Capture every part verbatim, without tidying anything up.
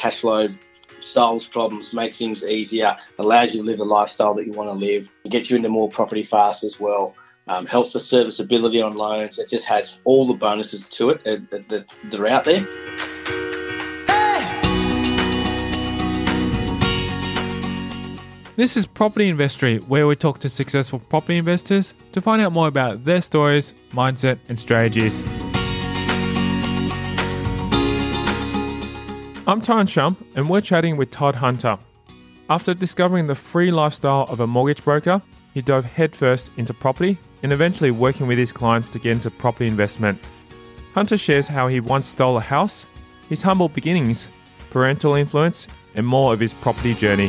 cash flow, solves problems, makes things easier, allows you to live the lifestyle that you want to live, gets you into more property fast as well, um, helps the serviceability on loans. It just has all the bonuses to it that, that, that, that are out there. This is Property Investory, where we talk to successful property investors to find out more about their stories, mindset and strategies. I'm Tyron Shump, and we're chatting with Todd Hunter. After discovering the free lifestyle of a mortgage broker, he dove headfirst into property and eventually working with his clients to get into property investment. Hunter shares how he once stole a house, his humble beginnings, parental influence, and more of his property journey.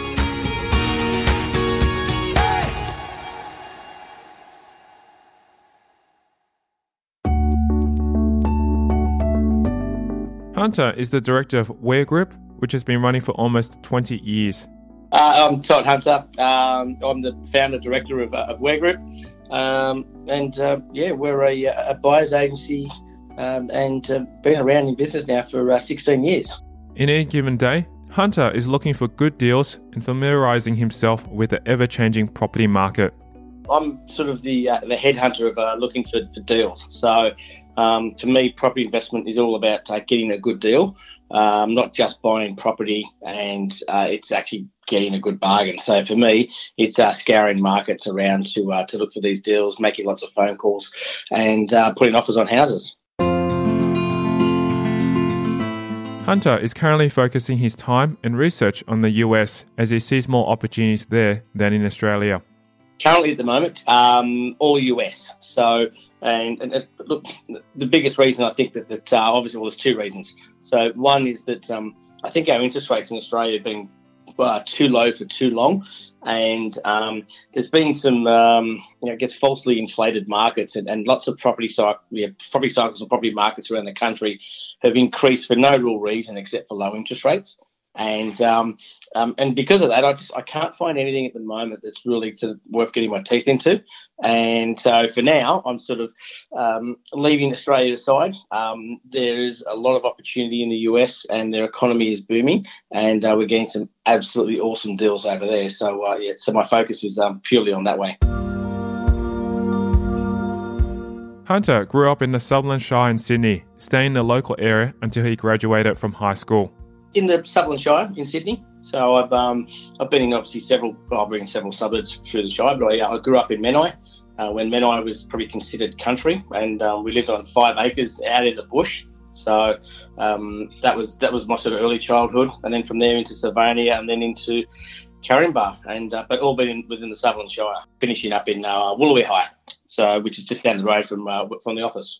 Hunter is the director of Ware Group, which has been running for almost twenty years. Uh, I'm Todd Hunter. Um, I'm the founder director of, uh, of Ware Group. Um, and uh, yeah, we're a, a buyer's agency um, and uh, been around in business now for uh, sixteen years. In any given day, Hunter is looking for good deals and familiarising himself with the ever-changing property market. I'm sort of the uh, the headhunter of uh, looking for, for deals. So um, for me, property investment is all about uh, getting a good deal, um, not just buying property, and uh, it's actually getting a good bargain. So for me, it's uh, scouring markets around to uh, to look for these deals, making lots of phone calls, and uh, putting offers on houses. Hunter is currently focusing his time and research on the U S as he sees more opportunities there than in Australia. Currently at the moment, um, all U S. So, and, and uh, look, the biggest reason I think that, that uh, obviously, well, there's two reasons. So one is that um, I think our interest rates in Australia have been uh, too low for too long. And um, there's been some, um, you know, I guess, falsely inflated markets, and, and lots of property, cycle, yeah, property cycles and property markets around the country have increased for no real reason except for low interest rates. And um, um, and because of that, I just I can't find anything at the moment that's really sort of worth getting my teeth into. And so for now, I'm sort of um, leaving Australia aside. Um, there is a lot of opportunity in the U S, and their economy is booming, and uh, we're getting some absolutely awesome deals over there. So uh, yeah, so my focus is um, purely on that way. Hunter grew up in the Sutherland Shire in Sydney, staying in the local area until he graduated from high school. In the Sutherland Shire in Sydney. So I've um I've been in obviously several well, I've been in several suburbs through the Shire, but I, I grew up in Menai uh, when Menai was probably considered country, and um, we lived on five acres out in the bush. So um, that was that was my sort of early childhood, and then from there into Sylvania, and then into Caringbah, and uh, but all been in, within the Sutherland Shire. Finishing up in uh, Woolooware High, so which is just down the road from uh, from the office.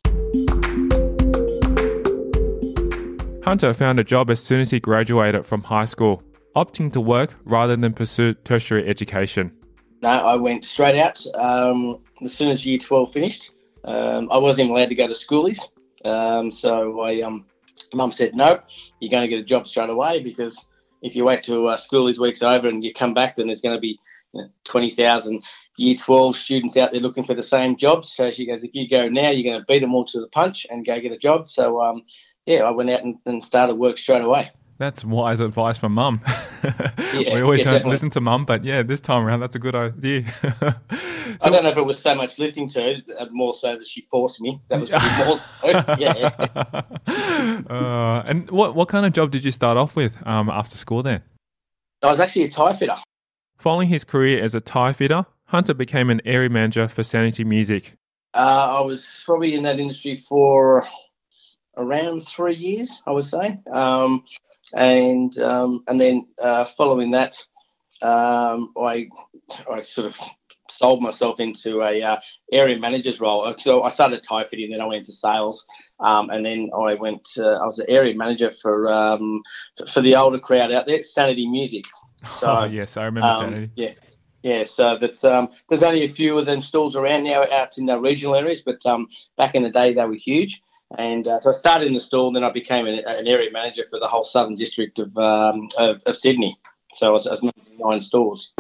Hunter found a job as soon as he graduated from high school, opting to work rather than pursue tertiary education. No, I went straight out um, as soon as year twelve finished. Um, I wasn't even allowed to go to schoolies. Um, so I, um, Mum said, no, you're going to get a job straight away, because if you wait till uh, schoolies week's over and you come back, then there's going to be you know, twenty thousand year twelve students out there looking for the same jobs. So she goes, if you go now, you're going to beat them all to the punch and go get a job. So, um, yeah, I went out and, and started work straight away. That's wise advice from Mum. Yeah, we always yeah, don't definitely. listen to Mum, but yeah, this time around, that's a good idea. So, I don't know if it was so much listening to her, uh, more so that she forced me. That was pretty more so, yeah. uh, and what what kind of job did you start off with um, after school then? I was actually a tyre fitter. Following his career as a tyre fitter, Hunter became an area manager for Sanity Music. Uh, I was probably in that industry for around three years, I would say. Um, and um, and then uh, following that, um, I I sort of sold myself into a uh, area manager's role. So I started tyre fitting, then I went into sales, um, and then I went. Uh, I was an area manager for um, for the older crowd out there, Sanity Music. So, oh yes, I remember um, Sanity. Yeah. Yeah, so that um, there's only a few of them stalls around now out in the regional areas, but um, back in the day they were huge. And uh, so I started in the stall, and then I became an, an area manager for the whole southern district of um, of, of Sydney. So I was, I was managing nine stalls.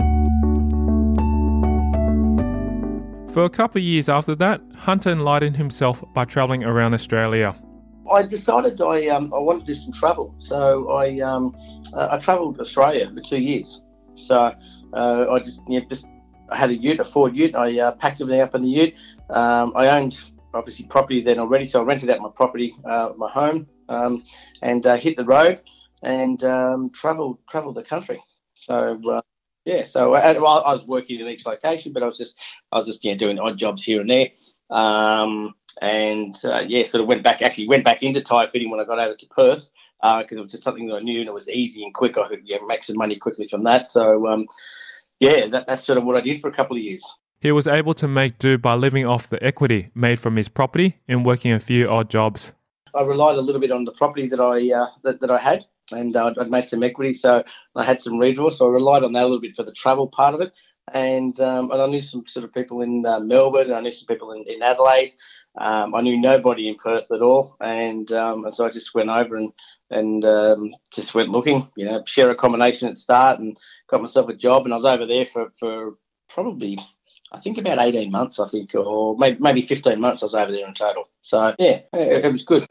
For a couple of years after that, Hunter enlightened himself by travelling around Australia. I decided I um, I wanted to do some travel, so I um, uh, I travelled Australia for two years. So uh, I just you know, just I had a ute, a Ford ute. I uh, packed everything up in the ute. Um, I owned obviously property then already, so I rented out my property, uh, my home, um, and uh, hit the road and um, travelled travelled the country. So. Uh, Yeah, so I, well, I was working in each location, but I was just I was just you know, doing odd jobs here and there, um, and uh, yeah, sort of went back. Actually, went back into tyre fitting when I got over to Perth because uh, it was just something that I knew and it was easy and quick. I could you know, make some money quickly from that. So um, yeah, that, that's sort of what I did for a couple of years. He was able to make do by living off the equity made from his property and working a few odd jobs. I relied a little bit on the property that I uh, that, that I had. And uh, I'd made some equity, so I had some redraw, so I relied on that a little bit for the travel part of it. And um, and I knew some sort of people in uh, Melbourne, and I knew some people in, in Adelaide. Um, I knew nobody in Perth at all, and um, and so I just went over and and um, just went looking, you know, share accommodation at start, and got myself a job. And I was over there for, for probably, I think about eighteen months, I think, or maybe maybe fifteen months. I was over there in total. So yeah, it, it was good.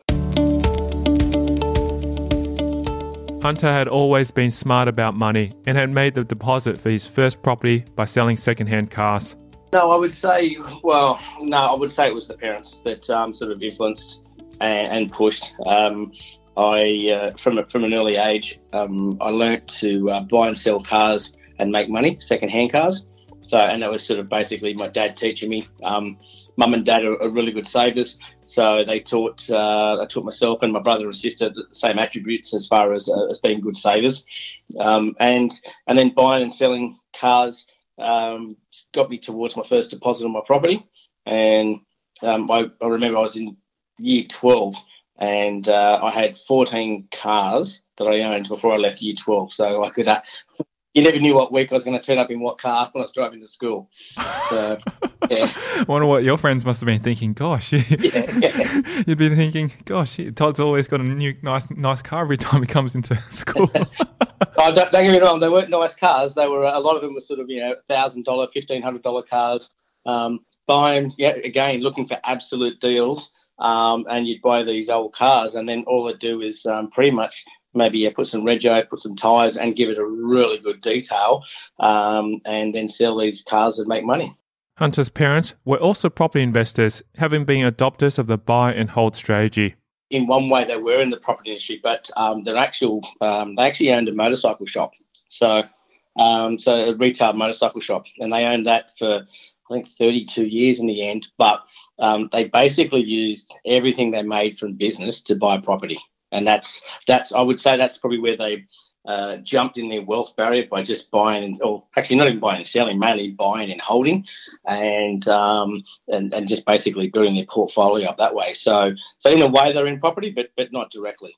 Hunter had always been smart about money and had made the deposit for his first property by selling second-hand cars. No, I would say, well, no, I would say it was the parents that um, sort of influenced and, and pushed. Um, I, uh, from a, from an early age, um, I learnt to uh, buy and sell cars and make money, second-hand cars. So, and that was sort of basically my dad teaching me. Um, Mum and Dad are, are really good savers, so they taught uh, I taught myself and my brother and sister the same attributes as far as uh, as being good savers, um, and and then buying and selling cars um, got me towards my first deposit on my property. And um, I, I remember I was in year twelve, and uh, I had fourteen cars that I owned before I left year twelve, so I could. Uh, You never knew what week I was going to turn up in what car when I was driving to school. So, yeah. I wonder what your friends must have been thinking. Gosh, yeah, yeah. You'd be thinking, gosh, Todd's always got a new nice nice car every time he comes into school. oh, don't, don't get me wrong, they weren't nice cars. They were a lot of them were sort of, you know, one thousand dollars, fifteen hundred dollars cars. Um, buying, yeah, again, looking for absolute deals. Um, and you'd buy these old cars, and then all they'd do is um, pretty much maybe yeah, put some rego, put some tyres, and give it a really good detail, um, and then sell these cars and make money. Hunter's parents were also property investors, having been adopters of the buy and hold strategy. In one way, they were in the property industry, but um, their actual um, they actually owned a motorcycle shop, so um, so a retail motorcycle shop, and they owned that for I think thirty-two years in the end. But um, they basically used everything they made from business to buy property. And that's, that's I would say that's probably where they uh, jumped in their wealth barrier by just buying, and, or actually not even buying and selling, mainly buying and holding, and um, and, and just basically building their portfolio up that way. So so in a way they're in property, but but not directly.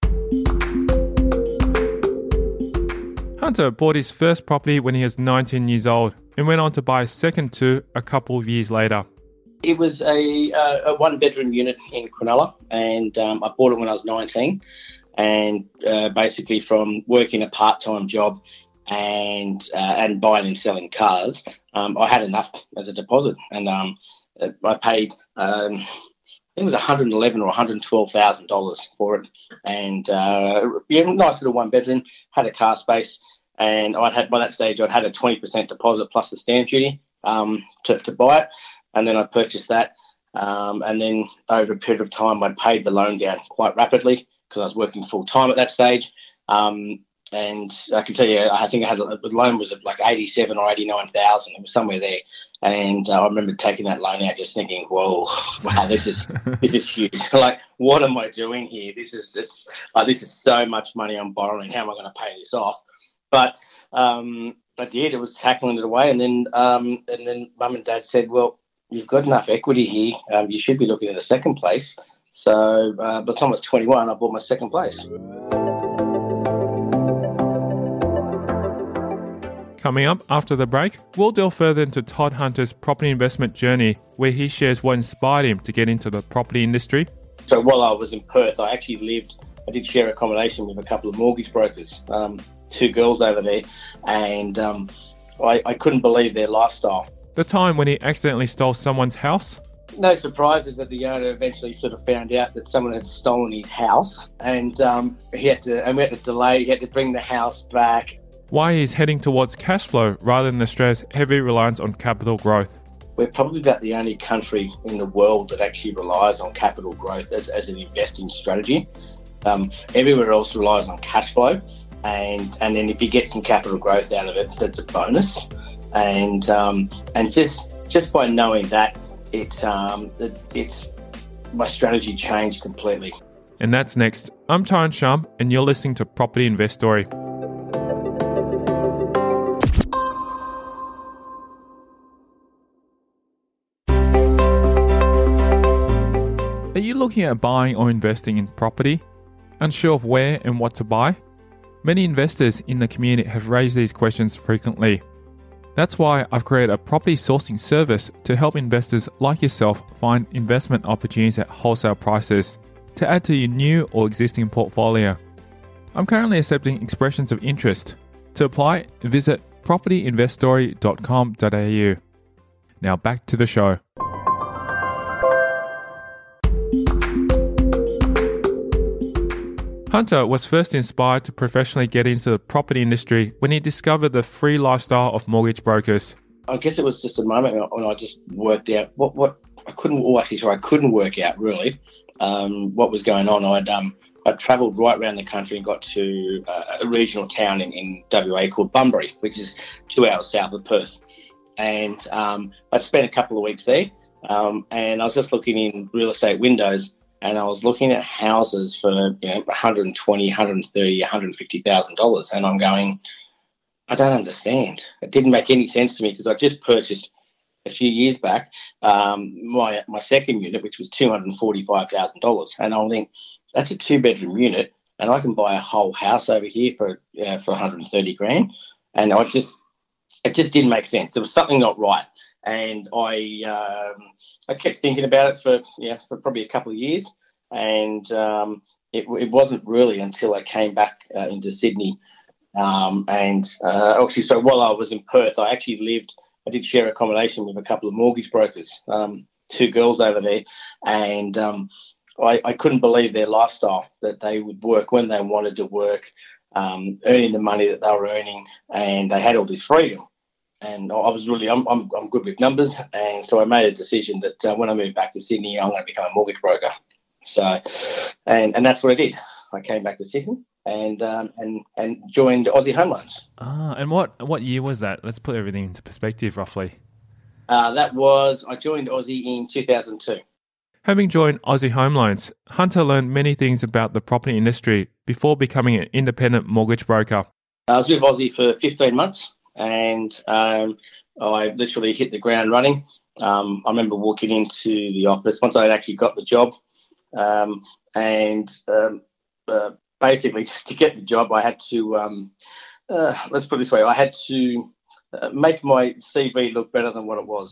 Hunter bought his first property when he was nineteen years old and went on to buy a second two a couple of years later. It was a, uh, a one-bedroom unit in Cronulla, and um, I bought it when I was nineteen, and uh, basically from working a part-time job and uh, and buying and selling cars, um, I had enough as a deposit, and um, I paid, um, I think it was one hundred eleven thousand dollars or one hundred twelve thousand dollars for it, and uh, yeah, nice little one-bedroom, had a car space, and I'd had by that stage I'd had a twenty percent deposit plus the stamp duty um, to, to buy it. And then I purchased that, um, and then over a period of time, I paid the loan down quite rapidly because I was working full time at that stage. Um, and I can tell you, I think I had a, the loan was like eighty-seven or eighty-nine thousand. It was somewhere there, and uh, I remember taking that loan out, just thinking, "Whoa, wow, this is this is huge! Like, what am I doing here? This is it's like this is so much money I'm borrowing. How am I going to pay this off?" But um, I did. It was tackling it away, and then um, and then Mum and Dad said, "Well, you've got enough equity here. Um, you should be looking at a second place." So uh, by the time I was twenty-one, I bought my second place. Coming up after the break, we'll delve further into Todd Hunter's property investment journey, where he shares what inspired him to get into the property industry. So while I was in Perth, I actually lived, I did share accommodation with a couple of mortgage brokers, um, two girls over there, and um, I, I couldn't believe their lifestyle. The time when he accidentally stole someone's house, no surprises that the owner eventually sort of found out that someone had stolen his house, and um, he had to, and we had to delay. He had to bring the house back. Why he's heading towards cash flow rather than Australia's heavy reliance on capital growth. We're probably about the only country in the world that actually relies on capital growth as, as an investing strategy. Um, everywhere else relies on cash flow, and and then if you get some capital growth out of it, that's a bonus. And um, and just just by knowing that, it's um, it, it's my strategy changed completely. And that's next. I'm Tyron Shum, and you're listening to Property Investory. Are you looking at buying or investing in property? Unsure of where and what to buy? Many investors in the community have raised these questions frequently. That's why I've created a property sourcing service to help investors like yourself find investment opportunities at wholesale prices to add to your new or existing portfolio. I'm currently accepting expressions of interest. To apply, visit property investory dot com dot a u. Now back to the show. Hunter was first inspired to professionally get into the property industry when he discovered the free lifestyle of mortgage brokers. I guess it was just a moment when I just worked out what, what I couldn't, well, actually, sorry, I couldn't work out really um, what was going on. I'd um, I'd travelled right around the country and got to uh, a regional town in, in W A called Bunbury, which is two hours south of Perth. And um, I'd spent a couple of weeks there, um, and I was just looking in real estate windows. And I was looking at houses for, you know, one hundred twenty thousand dollars, one hundred thirty thousand dollars, one hundred fifty thousand dollars. And I'm going, I don't understand. It didn't make any sense to me because I just purchased a few years back um, my my second unit, which was two hundred forty-five thousand dollars. And I'll think, that's a two-bedroom unit, and I can buy a whole house over here for uh, for one hundred thirty grand. And I just, it just didn't make sense. There was something not right. And I um, I kept thinking about it for yeah for probably a couple of years, and um, it, it wasn't really until I came back uh, into Sydney, um, and uh, actually so while I was in Perth, I actually lived. I did share accommodation with a couple of mortgage brokers, um, two girls over there, and um, I, I couldn't believe their lifestyle, that they would work when they wanted to work, um, earning the money that they were earning, and they had all this freedom. And I was really, I'm, I'm, I'm good with numbers. And so I made a decision that uh, when I moved back to Sydney, I'm going to become a mortgage broker. So, and, and that's what I did. I came back to Sydney and um, and and joined Aussie Home Loans. Ah, and what, what year was that? Let's put everything into perspective roughly. Uh, that was, I joined Aussie in two thousand two. Having joined Aussie Home Loans, Hunter learned many things about the property industry before becoming an independent mortgage broker. I was with Aussie for fifteen months. And um, I literally hit the ground running. Um, I remember walking into the office once I had actually got the job, um, and um, uh, basically to get the job, I had to um, uh, let's put it this way: I had to uh, make my C V look better than what it was.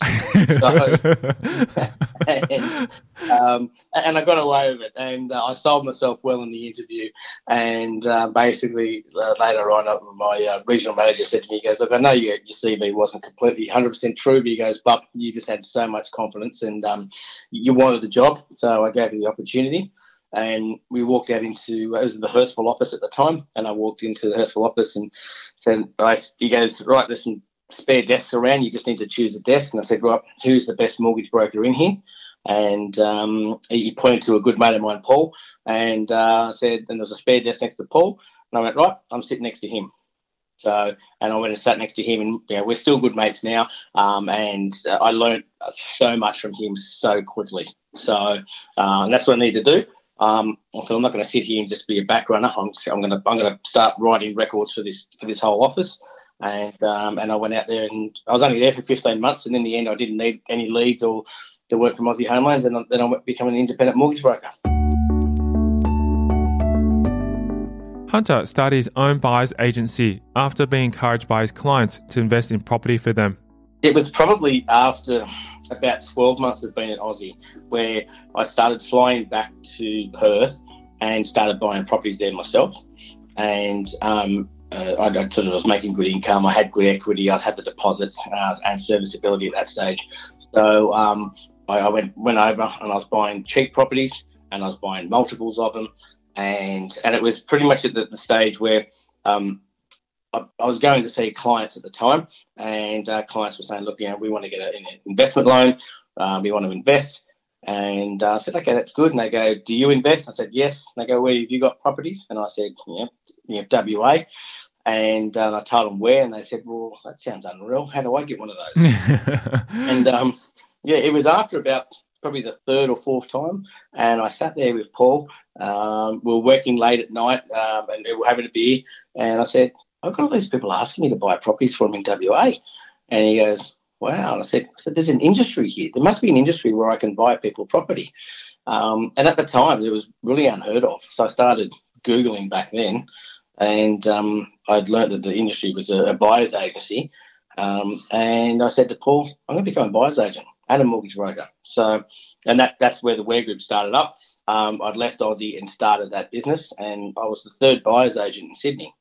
So, and, um, and I got away with it, and uh, I sold myself well in the interview. And uh, basically, uh, later on, uh, my uh, regional manager said to me, he goes, "Look, I know your, your C V wasn't completely one hundred percent true, but he goes, but you just had so much confidence, and um, you wanted the job, so I gave you the opportunity." And we walked out into, it was the Hurstville office at the time, and I walked into the Hurstville office and said, he goes, "Right, there's some spare desks around, you just need to choose a desk." And I said, "Right, who's the best mortgage broker in here?" And um, he pointed to a good mate of mine, Paul, and uh, said, and there was a spare desk next to Paul. And I went, "Right, I'm sitting next to him." So, and I went and sat next to him, and you know, we're still good mates now. Um, and uh, I learned so much from him so quickly. So, uh, and that's what I need to do. Um, so I'm not going to sit here and just be a back runner. I'm, I'm going to I'm going to start writing records for this for this whole office. And um, and I went out there, and I was only there for fifteen months, and in the end, I didn't need any leads or to work from Aussie Home Loans, and then I became an independent mortgage broker. Hunter started his own buyer's agency after being encouraged by his clients to invest in property for them. It was probably after about twelve months of being at Aussie where I started flying back to Perth and started buying properties there myself. And um, uh, I, I sort of was making good income. I had good equity. I had the deposits uh, and serviceability at that stage. So um, I, I went went over and I was buying cheap properties and I was buying multiples of them, and and it was pretty much at the, the stage where um, I, I was going to see clients at the time, and uh, clients were saying, look, you know, we want to get an investment loan, uh, we want to invest. And uh, I said, okay, that's good. And they go, do you invest? I said, yes. And they go, where have you got properties? And I said, yeah, you know, W A. And uh, I told them where, and they said, well, that sounds unreal. How do I get one of those? and, um, yeah, it was after about probably the third or fourth time, and I sat there with Paul. Um, we were working late at night, um, and we were having a beer, and I said, I've got all these people asking me to buy properties for them in W A. And he goes, wow. And I said, I said, there's an industry here. There must be an industry where I can buy people property. Um, and at the time, it was really unheard of. So I started Googling back then, and um, I'd learned that the industry was a, a buyer's agency. Um, and I said to Paul, I'm going to become a buyer's agent and a mortgage broker. So, and that that's where the Ware Group started up. Um, I'd left Aussie and started that business, and I was the third buyer's agent in Sydney.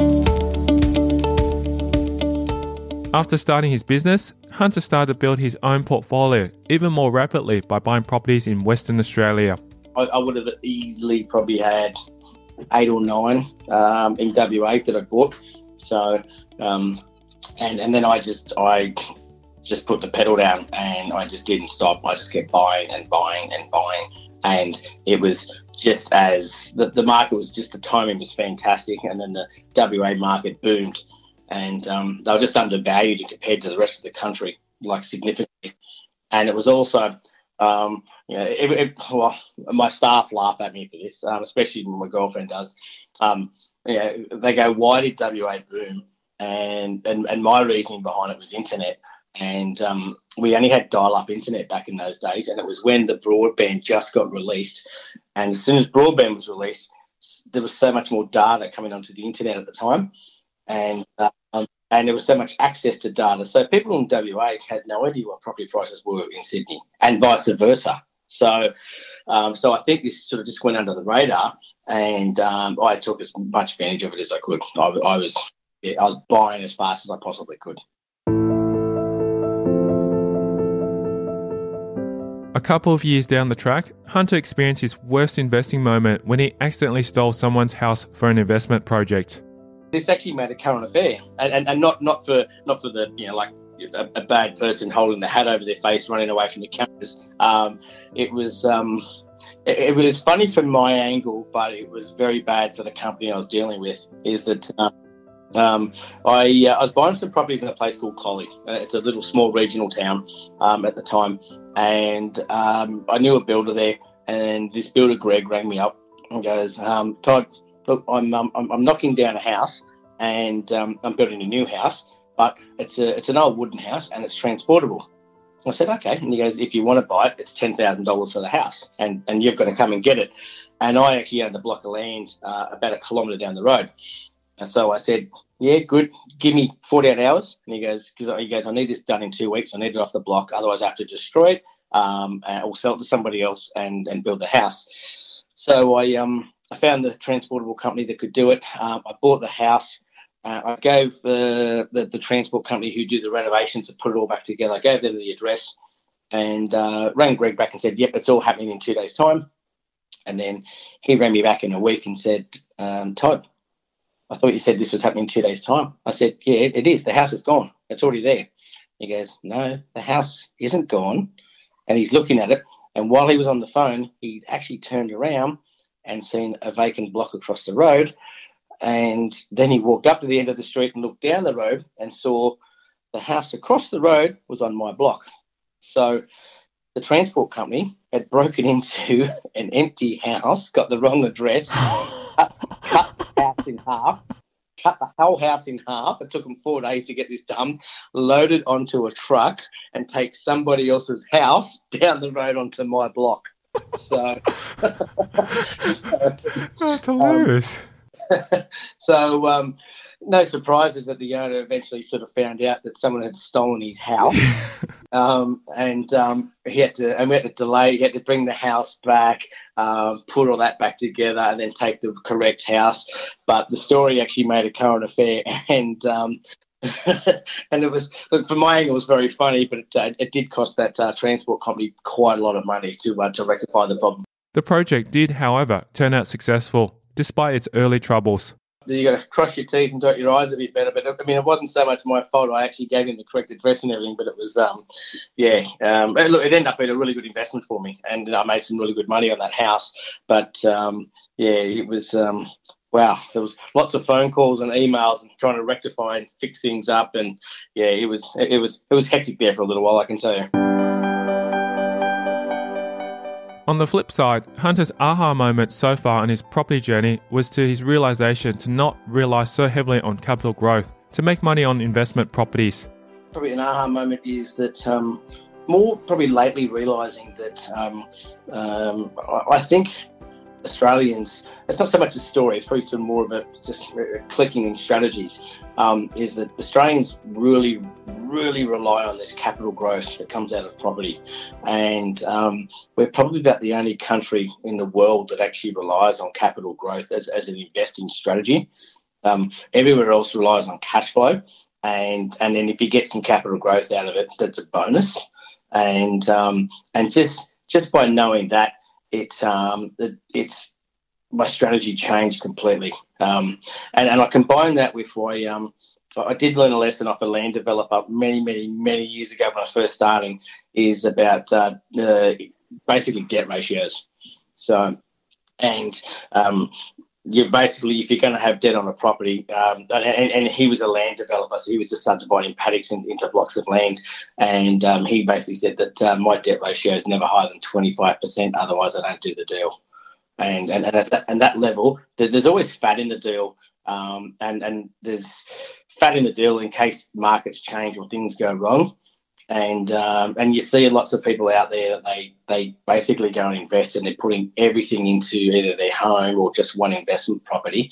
After starting his business, Hunter started to build his own portfolio even more rapidly by buying properties in Western Australia. I, I would have easily probably had eight or nine um, in W A that I bought. So, um, and and then I just I just put the pedal down and I just didn't stop. I just kept buying and buying and buying, and it was just as the, the market was just the timing was fantastic, and then the W A market boomed. And um, they were just undervalued compared to the rest of the country, like significantly. And it was also, um, you know, it, it, well, my staff laugh at me for this, um, especially when my girlfriend does. Um, you know, they go, why did W A boom? And, and, and my reasoning behind it was internet. And um, we only had dial-up internet back in those days, and it was when the broadband just got released. And as soon as broadband was released, there was so much more data coming onto the internet at the time. And uh, um, and there was so much access to data. So people in W A had no idea what property prices were in Sydney, and vice versa. So um, so I think this sort of just went under the radar, and um, I took as much advantage of it as I could. I, I was yeah, I was buying as fast as I possibly could. A couple of years down the track, Hunter experienced his worst investing moment when he accidentally stole someone's house for an investment project. This actually made a current affair, and, and, and not, not for not for the you know like a, a bad person holding the hat over their face, running away from the cameras. Um, it was um, it, it was funny from my angle, but it was very bad for the company I was dealing with. Is that uh, um, I uh, I was buying some properties in a place called Collie. Uh, it's a little small regional town um, at the time, and um, I knew a builder there, and this builder Greg rang me up and goes, um, Todd, look, I'm, um, I'm I'm knocking down a house, and um, I'm building a new house, but it's a it's an old wooden house and it's transportable. I said, okay. And he goes, if you want to buy it, it's ten thousand dollars for the house, and, and you've got to come and get it. And I actually owned a block of land uh, about a kilometre down the road. And so I said, yeah, good. Give me forty-eight hours. And he goes, because he goes, I need this done in two weeks. I need it off the block. Otherwise, I have to destroy it um, or sell it to somebody else and, and build the house. So I um. I found the transportable company that could do it. Um, I bought the house. Uh, I gave uh, the, the transport company who do the renovations to put it all back together. I gave them the address and uh, rang Greg back and said, yep, it's all happening in two days' time. And then he rang me back in a week and said, um, Todd, I thought you said this was happening in two days' time. I said, yeah, it is. The house is gone. It's already there. He goes, no, the house isn't gone. And he's looking at it. And while he was on the phone, he actually turned around and seen a vacant block across the road. And then he walked up to the end of the street and looked down the road and saw the house across the road was on my block. So the transport company had broken into an empty house, got the wrong address, cut, cut the house in half, cut the whole house in half. It took them four days to get this done, loaded onto a truck and take somebody else's house down the road onto my block. So, so that's hilarious. Um, so, um, no surprises that the owner eventually sort of found out that someone had stolen his house, um, and um, he had to, and we had to delay. He had to bring the house back, um, put all that back together, and then take the correct house. But the story actually made a current affair, and um, And it was, look, from my angle, it was very funny, but it, uh, it did cost that uh, transport company quite a lot of money to uh, to rectify the problem. The project did, however, turn out successful, despite its early troubles. You got to cross your T's and dot your I's a bit better. But I mean, it wasn't so much my fault. I actually gave him the correct address and everything. But it was, um, yeah. Um, it, look, it ended up being a really good investment for me, and I made some really good money on that house. But um, yeah, it was. Um, wow, there was lots of phone calls and emails and trying to rectify and fix things up, and yeah, it was it was it was hectic there for a little while, I can tell you. On the flip side, Hunter's aha moment so far on his property journey was to his realization to not rely so heavily on capital growth to make money on investment properties. Probably an aha moment is that um, more probably lately realizing that um, um, I think Australians, it's not so much a story, it's probably some more of a just clicking in strategies, um, is that Australians really, really rely on this capital growth that comes out of property. And um, we're probably about the only country in the world that actually relies on capital growth as, as an investing strategy. Um, everywhere else relies on cash flow. And, and then if you get some capital growth out of it, that's a bonus. And um, and just just by knowing that, It's um it, it's my strategy changed completely, um, and and I combine that with I um I did learn a lesson off a land developer many many many years ago when I was first starting, is about uh, uh, basically debt ratios. So, and um, you basically, if you're going to have debt on a property, um, and, and he was a land developer, so he was just subdividing paddocks in, into blocks of land, and um, he basically said that uh, my debt ratio is never higher than twenty-five percent, otherwise I don't do the deal. And and, and at that, and that level, there's always fat in the deal, um, and, and there's fat in the deal in case markets change or things go wrong. And um, and you see lots of people out there that they, they basically go and invest, and they're putting everything into either their home or just one investment property.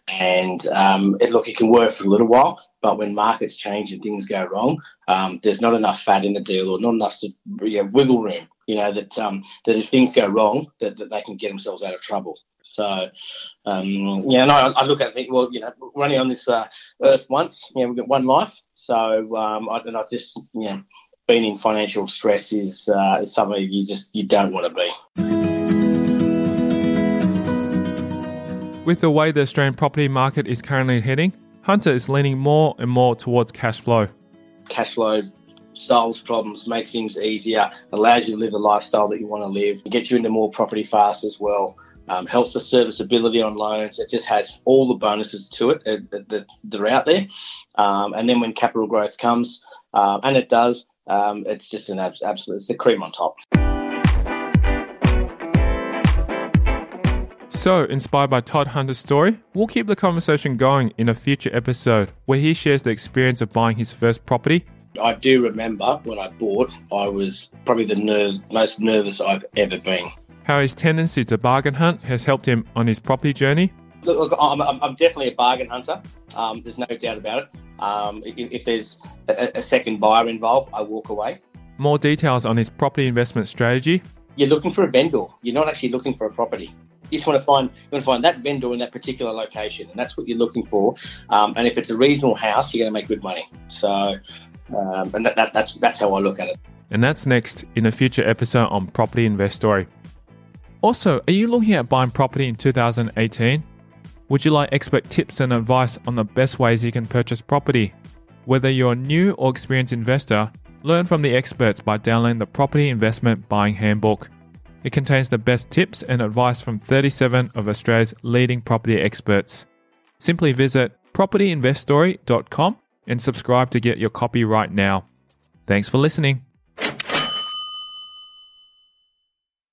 And um, it, look, it can work for a little while, but when markets change and things go wrong, um, there's not enough fat in the deal, or not enough you know, wiggle room, you know, that, um, that if things go wrong, that, that they can get themselves out of trouble. So, um, yeah, no, I, I look at it and think, well, you know, we're only on this uh, earth once, you know, we've got one life. So, um, I, and I just, you know, being in financial stress is, uh, is something you just, you don't want to be. With the way the Australian property market is currently heading, Hunter is leaning more and more towards cash flow. Cash flow solves problems, makes things easier, allows you to live the lifestyle that you want to live, gets you into more property fast as well. Um, helps the serviceability on loans. It just has all the bonuses to it uh, that, that are out there. Um, and then when capital growth comes, uh, and it does, um, it's just an abs- absolute, it's the cream on top. So, inspired by Todd Hunter's story, we'll keep the conversation going in a future episode where he shares the experience of buying his first property. I do remember when I bought, I was probably the ner- most nervous I've ever been. How his tendency to bargain hunt has helped him on his property journey. Look, look I'm, I'm definitely a bargain hunter. Um, there's no doubt about it. Um, if, if there's a, a second buyer involved, I walk away. More details on his property investment strategy. You're looking for a vendor. You're not actually looking for a property. You just want to find you want to find that vendor in that particular location, and that's what you're looking for. Um, and if it's a reasonable house, you're going to make good money. So, um, and that, that, that's that's how I look at it. And that's next in a future episode on Property Investory. Also, are you looking at buying property in two thousand eighteen? Would you like expert tips and advice on the best ways you can purchase property? Whether you're a new or experienced investor, learn from the experts by downloading the Property Investment Buying Handbook. It contains the best tips and advice from thirty-seven of Australia's leading property experts. Simply visit property investory dot com and subscribe to get your copy right now. Thanks for listening.